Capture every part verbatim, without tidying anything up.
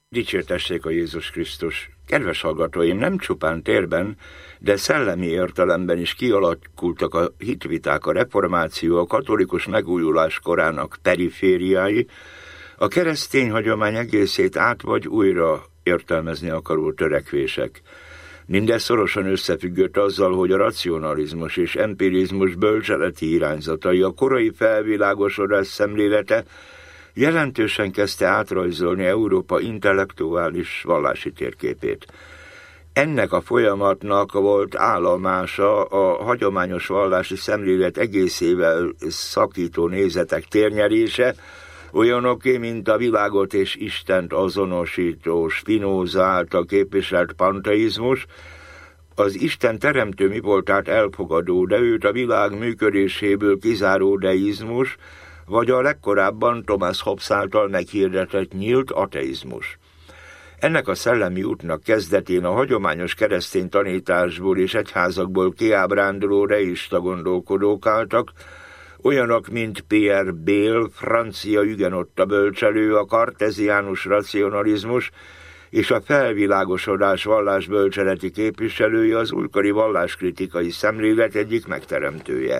Dicsértessék a Jézus Krisztus! Kedves hallgatóim, nem csupán térben, de szellemi értelemben is kialakultak a hitviták, a reformáció, a katolikus megújulás korának perifériái, a keresztény hagyomány egészét át vagy újra értelmezni akaró törekvések. Mindez szorosan összefüggött azzal, hogy a racionalizmus és empirizmus bölcseleti irányzatai, a korai felvilágosodás szemlélete jelentősen kezdte átrajzolni Európa intellektuális vallási térképét. Ennek a folyamatnak volt állomása a hagyományos vallási szemlélet egészével szakító nézetek térnyerése, olyanoké, mint a világot és Istent azonosító Spinoza által képviselt panteizmus, az Isten teremtő mi voltát elfogadó, de őt a világ működéséből kizáró deizmus, vagy a legkorábban Thomas Hobbes által meghirdetett nyílt ateizmus. Ennek a szellemi útnak kezdetén a hagyományos keresztény tanításból és egyházakból kiábránduló deista gondolkodók álltak, olyanok, mint Pierre Bayle, francia hugenotta bölcselő, a karteziánus racionalizmus és a felvilágosodás vallásbölcseleti képviselője, az újkori valláskritikai szemlélet egyik megteremtője.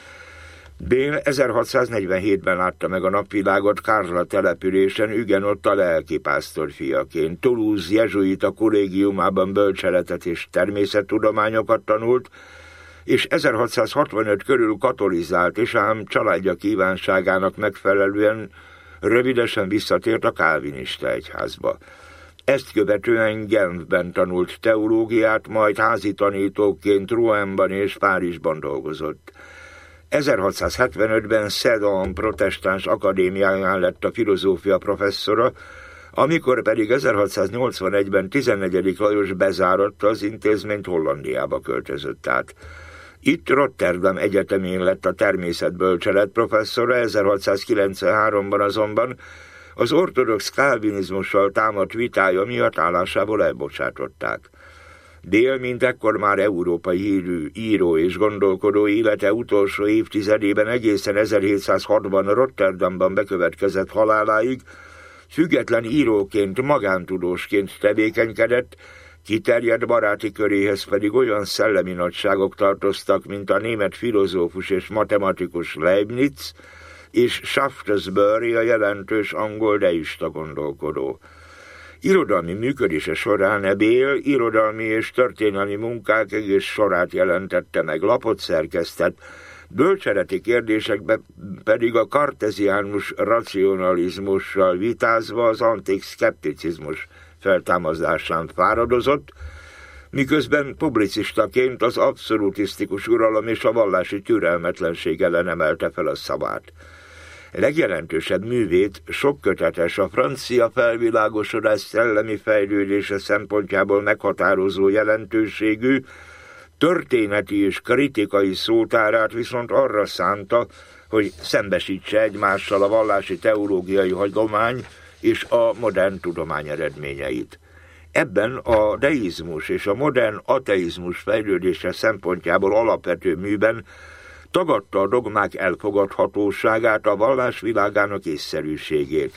Bayle ezerhatszáznegyvenhétben látta meg a napvilágot Kárla településen hugenotta lelkipásztor fiaként. Toulouse jezsuita kollégiumában bölcseletet és természettudományokat tanult, és ezerhatszázhatvanöt körül katolizált, és ám családja kívánságának megfelelően rövidesen visszatért a kálvinista egyházba. Ezt követően Genfben tanult teológiát, majd házi tanítóként Rouenban és Párizsban dolgozott. ezerhatszázhetvenötben Sedan protestáns akadémiáján lett a filozófia professzora, amikor pedig ezerhatszáznyolcvanegyben tizennegyedik Lajos bezáratta az intézményt, Hollandiába költözött át. Itt Rotterdam Egyetemén lett a természetbölcselet professzora, ezerhatszázkilencvenháromban azonban az ortodox kálvinizmussal támadt vitája miatt állásából elbocsátották. Bayle, mint ekkor már európai hírű író és gondolkodó, élete utolsó évtizedében egészen ezerhétszázhatban Rotterdamban bekövetkezett haláláig független íróként, magántudósként tevékenykedett, kiterjedt baráti köréhez pedig olyan szellemi nagyságok tartoztak, mint a német filozófus és matematikus Leibniz, és Shaftesbury, a jelentős angol deista gondolkodó. Irodalmi működése során Bayle irodalmi és történelmi munkák egész sorát jelentette meg, lapot szerkesztett, bölcseleti kérdésekben pedig a karteziánus racionalizmussal vitázva az antik szkepticizmus feltámasztásán fáradozott, miközben publicistaként az abszolutisztikus uralom és a vallási türelmetlenség ellen emelte fel a szavát. Legjelentősebb művét, sok kötetes, a francia felvilágosodás szellemi fejlődése szempontjából meghatározó jelentőségű, történeti és kritikai szótárát viszont arra szánta, hogy szembesítse egymással a vallási teológiai hagyomány és a modern tudomány eredményeit. Ebben a deizmus és a modern ateizmus fejlődése szempontjából alapvető műben tagadta a dogmák elfogadhatóságát, a vallás világának észszerűségét.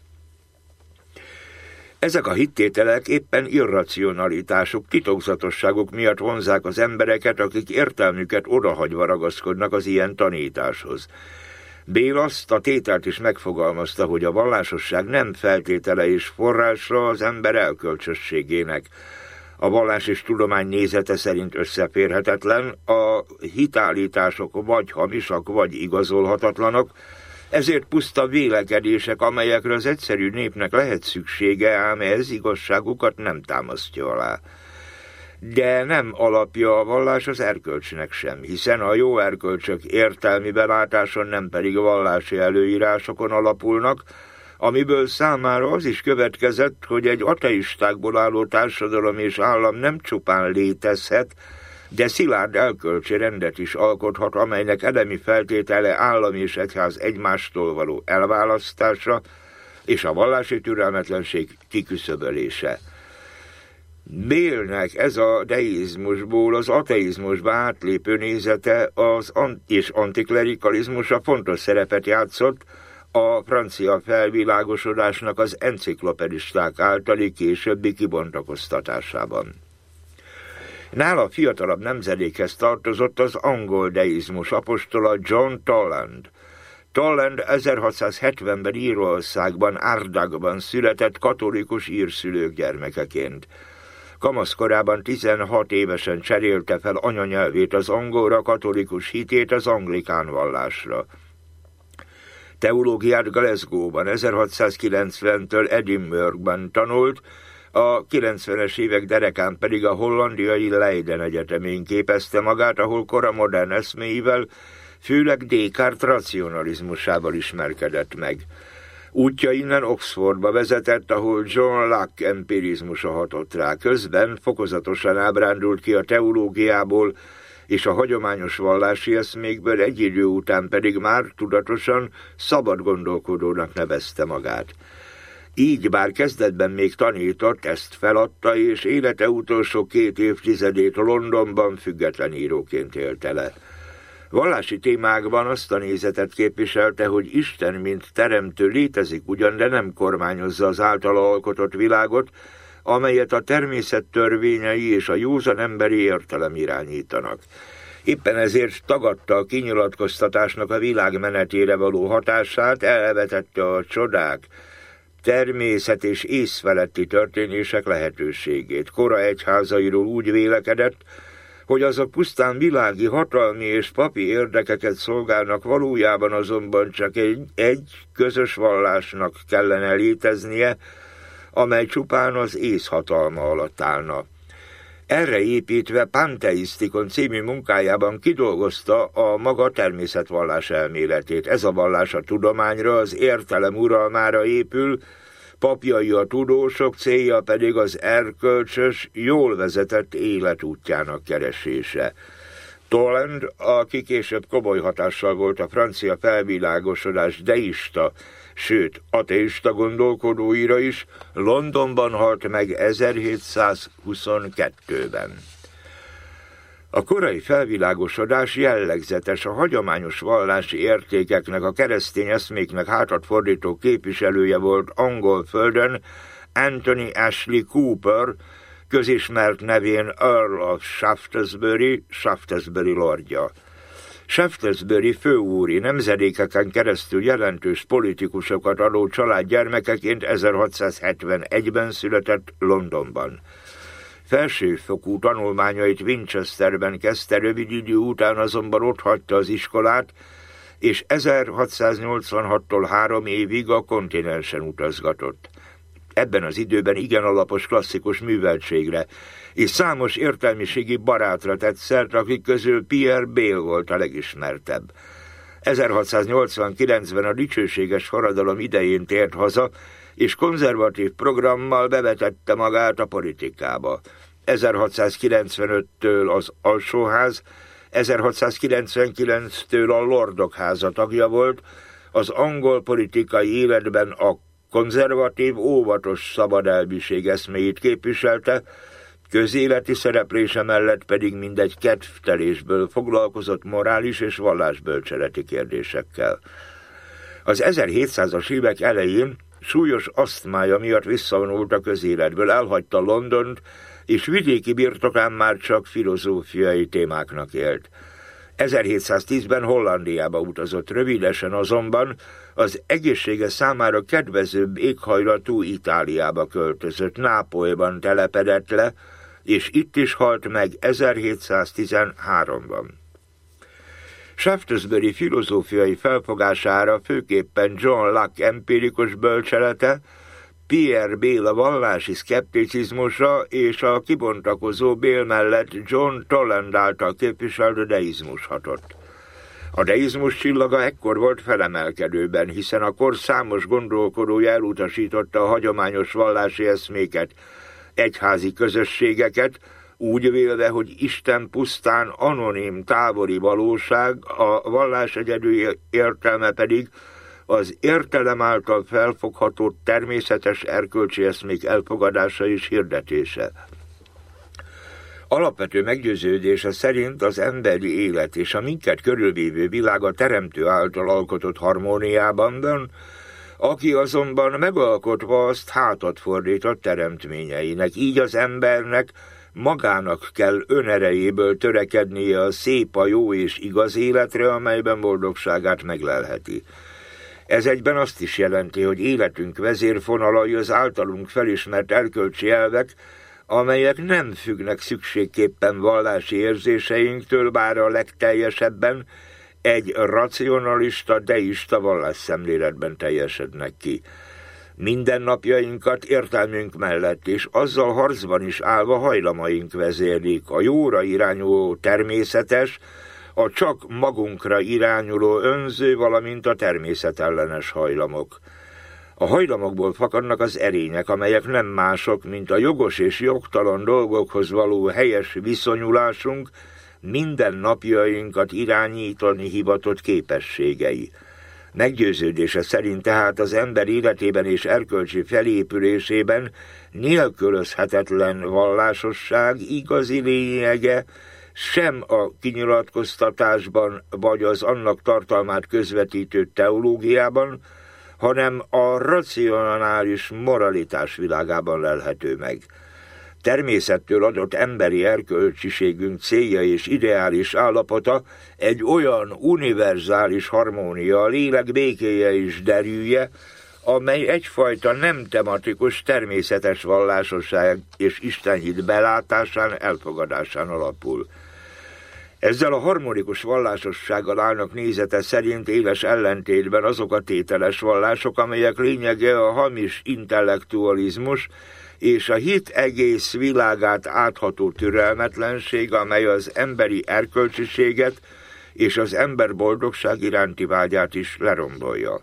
Ezek a hittételek éppen irracionalitásuk, titokzatosságuk miatt vonzák az embereket, akik értelmüket odahagyva ragaszkodnak az ilyen tanításhoz. Bayle azt a tételt is megfogalmazta, hogy a vallásosság nem feltétele és forrása az ember elkölcsösségének. A vallás és tudomány nézete szerint összeférhetetlen, a hitállítások vagy hamisak, vagy igazolhatatlanok, ezért puszta vélekedések, amelyekre az egyszerű népnek lehet szüksége, ám ez igazságukat nem támasztja alá. De nem alapja a vallás az erkölcsnek sem, hiszen a jó erkölcsök értelmi belátáson, nem pedig a vallási előírásokon alapulnak, amiből számára az is következett, hogy egy ateistákból álló társadalom és állam nem csupán létezhet, de szilárd erkölcsi rendet is alkothat, amelynek elemi feltétele állam és egyház egymástól való elválasztása és a vallási türelmetlenség kiküszöbölése. Bayle-nek ez a deizmusból az ateizmusba átlépő nézete az an- és antiklerikalizmusra fontos szerepet játszott, a francia felvilágosodásnak az enciklopedisták általi későbbi kibontakoztatásában. Nála fiatalabb nemzedékhez tartozott az angol deizmus apostola John Toland. Toland ezerhatszázhetvenben Írországban, Ardagban született katolikus írszülők gyermekeként. Kamaszkorában tizenhat évesen cserélte fel anyanyelvét az angolra, katolikus hitét az anglikán vallásra. Teológiát Glasgow-ban ezerhatszázkilencventől Edinburghban tanult, a kilencvenes évek derekán pedig a hollandiai Leiden Egyetemén képezte magát, ahol kora modern eszméivel, főleg Descartes racionalizmusával ismerkedett meg. Útja innen Oxfordba vezetett, ahol John Locke empirizmusa hatott rá. Közben fokozatosan ábrándult ki a teológiából, és a hagyományos vallási eszmékből, egy idő után pedig már tudatosan szabad gondolkodónak nevezte magát. Így bár kezdetben még tanított, ezt feladta, és élete utolsó két évtizedét Londonban független íróként élte le. Vallási témákban azt a nézetet képviselte, hogy Isten, mint teremtő létezik ugyan, de nem kormányozza az általa alkotott világot, amelyet a természet törvényei és a józan emberi értelem irányítanak. Éppen ezért tagadta a kinyilatkoztatásnak a világ menetére való hatását, elvetette a csodák, természet és észfeletti történések lehetőségét. Kora egyházairól úgy vélekedett, hogy azok pusztán világi, hatalmi és papi érdekeket szolgálnak, valójában azonban csak egy, egy közös vallásnak kellene léteznie, amely csupán az ész hatalma alatt állna. Erre építve Pantheisztikon című munkájában kidolgozta a maga természetvallás elméletét. Ez a vallás a tudományra, az értelem uralmára épül, papjai a tudósok, célja pedig az erkölcsös, jól vezetett élet útjának keresése. Toland, aki később komoly hatással volt a francia felvilágosodás deista, sőt ateista gondolkodóira is, Londonban halt meg ezerhétszázhuszonkettőben. A korai felvilágosodás jellegzetes, a hagyományos vallási értékeknek, a keresztény eszméknek hátat fordító képviselője volt angol földön Anthony Ashley Cooper, közismert nevén Earl of Shaftesbury, Shaftesbury lordja. Shaftesbury főúri nemzedékeken keresztül jelentős politikusokat adó család gyermekeként ezerhatszázhetvenegyben született Londonban. Felsőfokú tanulmányait Winchesterben kezdte, rövid idő után azonban otthagyta az iskolát, és ezerhatszáznyolcvanhattól három évig a kontinensen utazgatott. Ebben az időben igen alapos klasszikus műveltségre, és számos értelmiségi barátra tett szert, akik közül Pierre Bayle volt a legismertebb. ezerhatszáznyolcvankilencben a dicsőséges forradalom idején tért haza, és konzervatív programmal bevetette magát a politikába. ezerhatszázkilencvenöttől az Alsóház, ezerhatszázkilencvenkilenctől a Lordok háza tagja volt, az angol politikai életben a konzervatív, óvatos szabadelviség eszméjét képviselte, közéleti szereplése mellett pedig mindegy kedvtelésből foglalkozott morális és vallásbölcseleti kérdésekkel. Az ezerhétszázas évek elején súlyos asztmája miatt visszavonult a közéletből, elhagyta Londont, és vidéki birtokán már csak filozófiai témáknak élt. ezerhétszáztízben Hollandiába utazott, rövidesen azonban az egészsége számára kedvezőbb éghajlatú Itáliába költözött, Nápolyban telepedett le, és itt is halt meg ezerhétszáztizenháromban. Shaftesbury filozófiai felfogására főképpen John Locke empirikus bölcselete, Pierre Bayle a vallási szkepticizmusa és a kibontakozó Bayle mellett John Toland által képviselt deizmus hatott. A deizmus csillaga ekkor volt felemelkedőben, hiszen a kor számos gondolkodója elutasította a hagyományos vallási eszméket, egyházi közösségeket, úgy vélve, hogy Isten pusztán anonim, távoli valóság, a vallás egyedül értelme pedig az értelem által felfogható természetes erkölcsi eszmék elfogadása és hirdetése. Alapvető meggyőződése szerint az emberi élet és a minket körülvévő világ a teremtő által alkotott harmóniában van, aki azonban megalkotva azt hátat fordít a teremtményeinek. Így az embernek magának kell önerejéből törekednie a szép, a jó és igaz életre, amelyben boldogságát meglelheti. Ez egyben azt is jelenti, hogy életünk vezérfonalai az általunk felismert erkölcsi elvek, amelyek nem függnek szükségképpen vallási érzéseinktől, bár a legteljesebben egy racionalista, deista vallásszemléletben teljesednek ki. Mindennapjainkat értelmünk mellett és azzal harcban is állva hajlamaink vezérlik, a jóra irányuló természetes, a csak magunkra irányuló önző, valamint a természetellenes hajlamok. A hajlamokból fakadnak az erények, amelyek nem mások, mint a jogos és jogtalan dolgokhoz való helyes viszonyulásunk, minden napjainkat irányítani hivatott képességei. Meggyőződése szerint tehát az ember életében és erkölcsi felépülésében nélkülözhetetlen vallásosság igazi lényege sem a kinyilatkoztatásban vagy az annak tartalmát közvetítő teológiában, hanem a racionális moralitás világában lelhető meg. Természettől adott emberi erkölcsiségünk célja és ideális állapota egy olyan univerzális harmónia, a lélek békéje és derűje, amely egyfajta nem tematikus természetes vallásosság és istenhit belátásán, elfogadásán alapul. Ezzel a harmonikus vallásossággal állnak nézete szerint éles ellentétben azok a tételes vallások, amelyek lényege a hamis intellektualizmus és a hit egész világát átható türelmetlenség, amely az emberi erkölcsiséget és az ember boldogság iránti vágyát is lerombolja.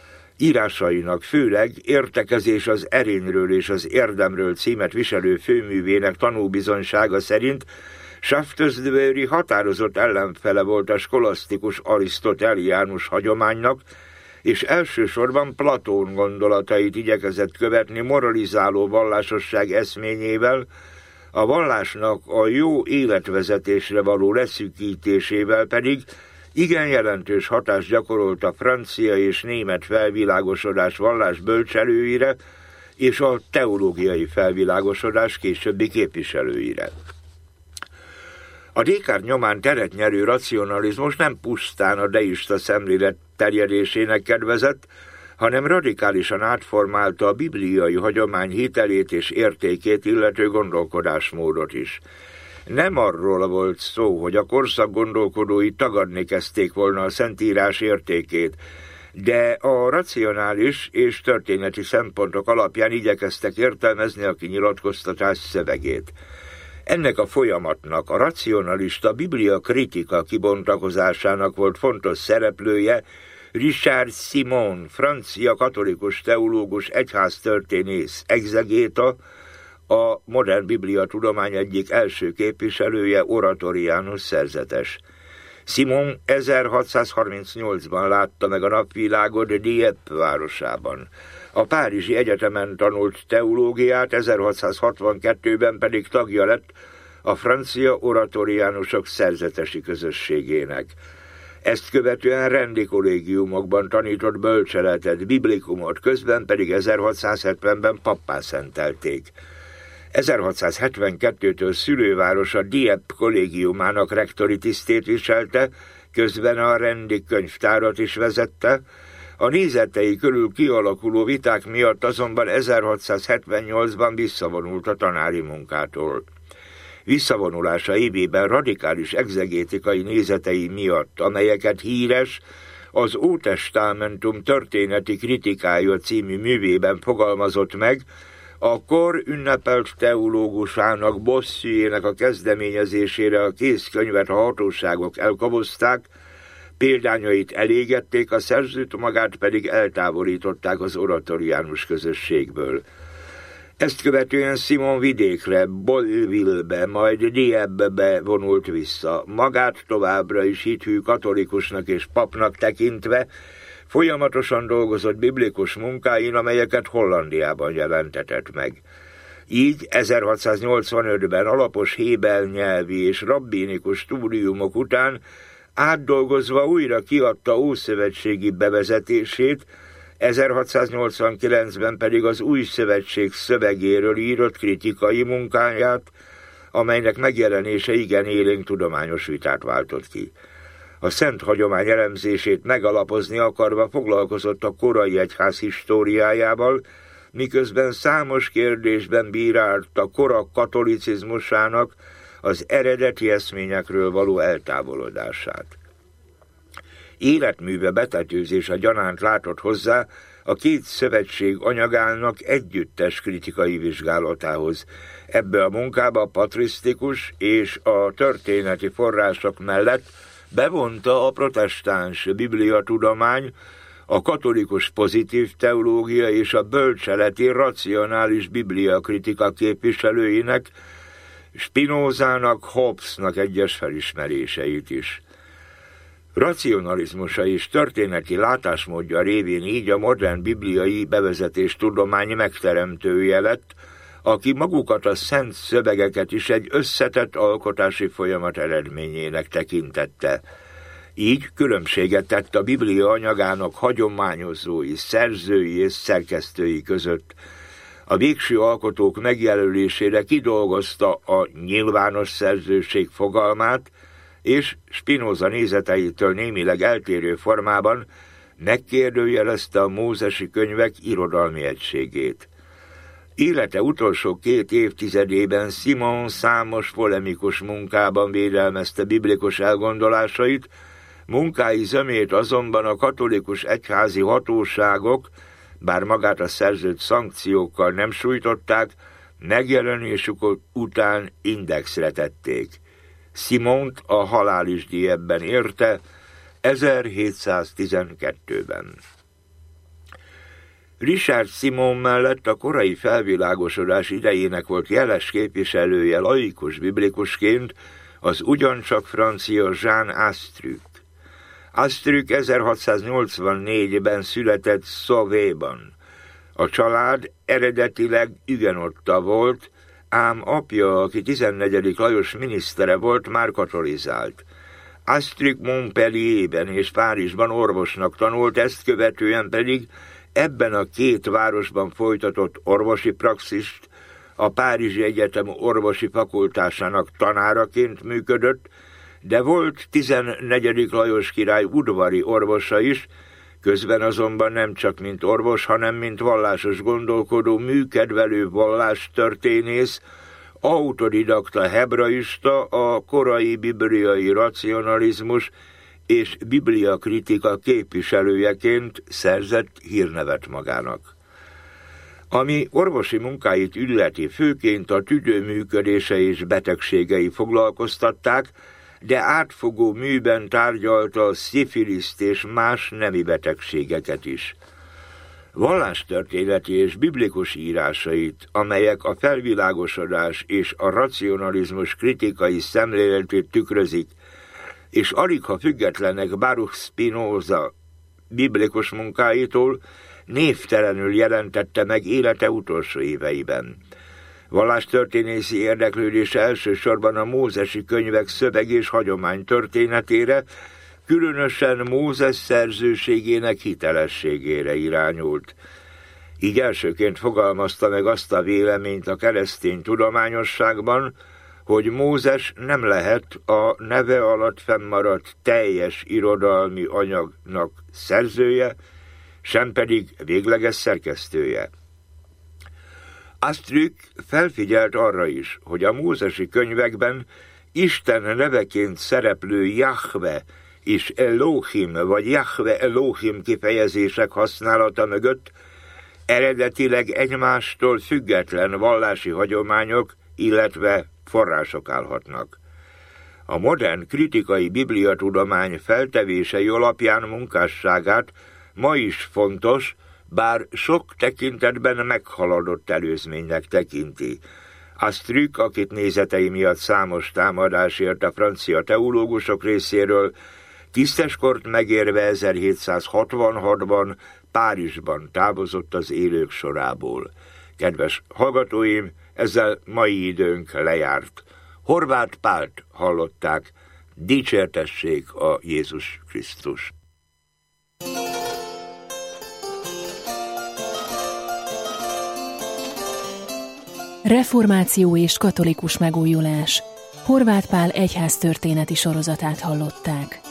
Írásainak főleg Értekezés az erényről és az érdemről címet viselő főművének tanúbizonysága szerint Shaftesbury határozott ellenfele volt a skolasztikus arisztotelénus hagyománynak, és elsősorban Platón gondolatait igyekezett követni moralizáló vallásosság eszményével, a vallásnak a jó életvezetésre való leszűkítésével pedig igen jelentős hatást gyakorolt a francia és német felvilágosodás vallás bölcselőire és a teológiai felvilágosodás későbbi képviselőire. A Descartes nyomán teret nyerő racionalizmus nem pusztán a deista szemlélet terjedésének kedvezett, hanem radikálisan átformálta a bibliai hagyomány hitelét és értékét illető gondolkodásmódot is. Nem arról volt szó, hogy a korszak gondolkodói tagadni kezdték volna a Szentírás értékét, de a racionális és történeti szempontok alapján igyekeztek értelmezni a kinyilatkoztatás szövegét. Ennek a folyamatnak a racionalista biblia kritika kibontakozásának volt fontos szereplője Richard Simon, francia katolikus teológus, egyháztörténész, exegéta, a modern biblia tudomány egyik első képviselője, oratoriánus szerzetes. Simon ezerhatszázharmincnyolcban látta meg a napvilágot Dieppe városában. A Párizsi Egyetemen tanult teológiát, ezerhatszázhatvankettőben pedig tagja lett a francia oratoriánusok szerzetesi közösségének. Ezt követően rendi kollégiumokban tanított bölcseletet, biblikumot, közben pedig ezerhatszázhetvenben pappá szentelték. ezerhatszázhetvenkettőtől szülővárosa Dieppe kollégiumának rektori tisztét viselte, közben a rendi könyvtárat is vezette. A nézetei körül kialakuló viták miatt azonban ezerhatszázhetvennyolcban visszavonult a tanári munkától. Visszavonulása évében radikális egzegétikai nézetei miatt, amelyeket híres, az Ótestamentum történeti kritikája című művében fogalmazott meg, a kor ünnepelt teológusának, Bossuet-nek a kezdeményezésére a kézkönyvet a hatóságok elkobozták, példányait elégették, a szerzőt magát pedig eltávolították az oratoriánus közösségből. Ezt követően Simon vidékre, Bolville-be, majd Dieppe-be vonult vissza. Magát továbbra is hithű katolikusnak és papnak tekintve folyamatosan dolgozott biblikus munkáin, amelyeket Hollandiában jelentetett meg. Így ezerhatszáznyolcvanötben alapos héber nyelvi és rabbinikus stúdiumok után átdolgozva újra kiadta ószövetségi bevezetését, ezerhatszáznyolcvankilencben pedig az új szövetség szövegéről írott kritikai munkáját, amelynek megjelenése igen élénk tudományos vitát váltott ki. A szent hagyomány elemzését megalapozni akarva foglalkozott a korai egyház históriájával, miközben számos kérdésben bírálta kora katolicizmusának az eredeti eszményekről való eltávolodását. Életműve betetőzése gyanánt látott hozzá a két szövetség anyagának együttes kritikai vizsgálatához. Ebbe a munkába a patrisztikus és a történeti források mellett bevonta a protestáns bibliatudomány, a katolikus pozitív teológia és a bölcseleti racionális bibliakritika képviselőinek, Spinozának, Hobbesnak egyes felismeréseit is. Racionalizmusa és történeti látásmódja révén így a modern bibliai bevezetés tudomány megteremtője lett, aki magukat a szent szövegeket is egy összetett alkotási folyamat eredményének tekintette. Így különbséget tett a Biblia anyagának hagyományozói, szerzői és szerkesztői között. A végső alkotók megjelölésére kidolgozta a nyilvános szerzőség fogalmát, és Spinoza nézeteitől némileg eltérő formában megkérdőjelezte a mózesi könyvek irodalmi egységét. Élete utolsó két évtizedében Simon számos polemikus munkában védelmezte biblikus elgondolásait, munkái zömét azonban a katolikus egyházi hatóságok, bár magát a szerzőt szankciókkal nem sújtották, megjelenésük után indexre tették. Simont a halálisdíj ebben érte ezerhétszáztizenkettőben. Richard Simon mellett a korai felvilágosodás idejének volt jeles képviselője laikus biblikusként az ugyancsak francia Jean Astruc. Astruc ezerhatszáznyolcvannégyben született Sauvéban. A család eredetileg ügenotta volt, ám apja, aki tizennegyedik Lajos minisztere volt, már katolizált. Astruc Montpellierben és Párizsban orvosnak tanult, ezt követően pedig ebben a két városban folytatott orvosi praxist, a Párizsi Egyetem orvosi fakultásának tanáraként működött, de volt tizennegyedik Lajos király udvari orvosa is, közben azonban nem csak mint orvos, hanem mint vallásos gondolkodó, műkedvelő vallástörténész, autodidakta hebraista, a korai bibliai racionalizmus és bibliakritika képviselőjeként szerzett hírnevet magának. Ami orvosi munkáit illeti, főként a tüdő működése és betegségei foglalkoztatták, de átfogó műben tárgyalta a szifiliszt és más nemi betegségeket is. Vallástörténeti és biblikus írásait, amelyek a felvilágosodás és a racionalizmus kritikai szemléletét tükrözik, és aligha függetlenek Baruch Spinoza biblikus munkáitól, névtelenül jelentette meg élete utolsó éveiben. Vallástörténészi érdeklődése elsősorban a mózesi könyvek szöveg és hagyomány történetére, különösen Mózes szerzőségének hitelességére irányult. Így elsőként fogalmazta meg azt a véleményt a keresztény tudományosságban, hogy Mózes nem lehet a neve alatt fennmaradt teljes irodalmi anyagnak szerzője, sem pedig végleges szerkesztője. Astruc felfigyelt arra is, hogy a mózesi könyvekben Isten neveként szereplő Jahve és Elohim vagy Jahve Elohim kifejezések használata mögött eredetileg egymástól független vallási hagyományok, illetve források állhatnak. A modern kritikai bibliatudomány feltevései alapján munkásságát ma is fontos, bár sok tekintetben meghaladott előzménynek tekinti. Astruc, akit nézetei miatt számos támadás ért a francia teológusok részéről, tiszteskort megérve ezerhétszázhatvanhatban Párizsban távozott az élők sorából. Kedves hallgatóim, ezzel mai időnk lejárt. Horváth Pált hallották, dicsértessék a Jézus Krisztus. Reformáció és katolikus megújulás. Horváth Pál egyháztörténeti sorozatát hallották.